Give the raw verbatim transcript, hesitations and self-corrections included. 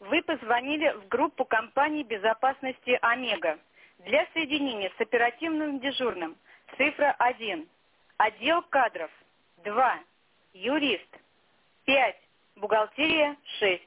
Вы позвонили в группу компании безопасности «Омега». Для соединения с оперативным дежурным цифра один. Отдел кадров два. Юрист пять. Бухгалтерия шесть.